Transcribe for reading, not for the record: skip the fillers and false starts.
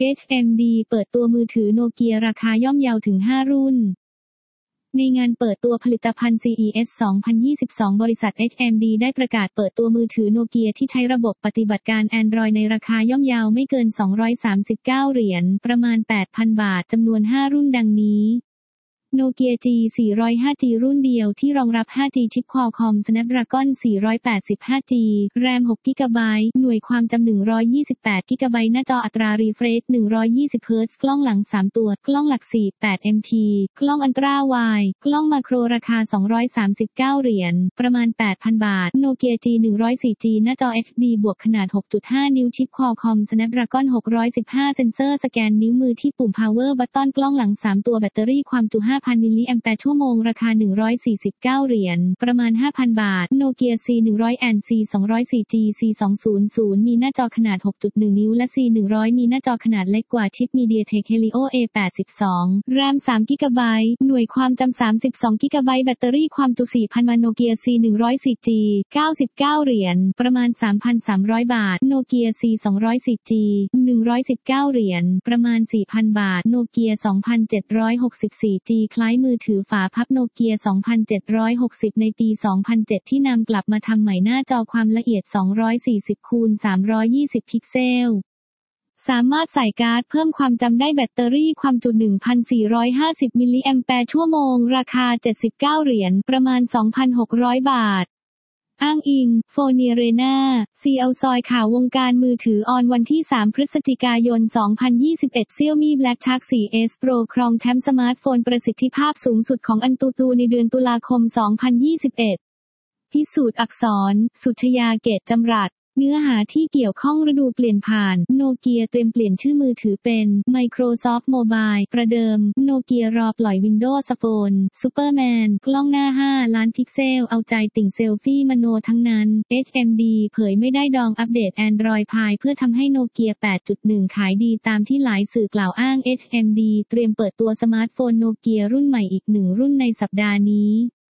HMD เปิดตัวมือถือโนเกียราคาย่อมเยาถึง 5 รุ่นในงานเปิดตัวผลิตภัณฑ์ CES 2022 บริษัท HMD ได้ประกาศเปิดตัวมือถือโนเกียที่ใช้ระบบปฏิบัติการ Android ในราคาย่อมเยาไม่เกิน$239ประมาณ 8,000 บาทจำนวน 5 รุ่นดังนี้โนเกีย G400 5G รุ่นเดียวที่รองรับ 5G ชิป Qualcomm Snapdragon 480 5G RAM 6GB หน่วยความจำ128GB หน้าจออัตรา refresh 120Hz กล้องหลัง3ตัวกล้องหลัก4 8MP กล้องอัลตร้าไวด์กล้องมาโครราคา$239ประมาณ 8,000 บาทโนเกีย G100 4G หน้าจอ HD บวกขนาด 6.5 นิ้วชิป Qualcomm Snapdragon 615เซ็นเซอร์สแกนนิ้วมือที่ปุ่ม Power Button กล้องหลัง3ตัวแบตเตอรี่ความจุ5,000 มิลลิแอมแปร์ชั่วโมงราคา$149ประมาณ 5,000 บาทโนเกีย C100 and C200 4G C200 มีหน้าจอขนาด 6.1 นิ้วและ C100 มีหน้าจอขนาดเล็กกว่าชิป MediaTek Helio A82 RAM 3GB หน่วยความจำ32GB แบตเตอรี่ความจุ 4,000 วัตต์โนเกีย C100 4G $99ประมาณ 3,300 บาทโนเกีย C200 4G $119ประมาณ 4,000 บาทโนเกีย 2764G คล้ายมือถือฝาพับโนเกีย 2760 ในปี 2007 ที่นำกลับมาทำใหม่หน้าจอความละเอียด 240x320 พิกเซลสามารถใส่การ์ดเพิ่มความจำได้แบตเตอรี่ความจุ 1,450 มิลลิแอมแปร์ชั่วโมงราคา$79ประมาณ 2,600 บาทอ้างอิงโฟเนียเรนาซีเอาซอยข่าววงการมือถือออนวันที่ 3 พฤศจิกายน 2021 Xiaomi Black Shark 4S Pro ครองแชมป์สมาร์ทโฟนประสิทธิภาพสูงสุดของAnTuTuในเดือนตุลาคม 2021 พิสูจน์อักษรสุชยาเกตจำรัดเนื้อหาที่เกี่ยวข้องฤดูเปลี่ยนผ่านโนเกียเตรียมเปลี่ยนชื่อมือถือเป็น Microsoft Mobile ประเดิมโนเกียรอปล่อย Windows Phone Superman กล้องหน้า5ล้านพิกเซลเอาใจติ่งเซลฟี่มโนทั้งนั้น HMD เผยไม่ได้ดองอัปเดต Android Pie เพื่อทำให้โนเกีย 8.1 ขายดีตามที่หลายสื่อกล่าวอ้าง HMD เตรียมเปิดตัวสมาร์ทโฟนโนเกียรุ่นใหม่อีก1รุ่นในสัปดาห์นี้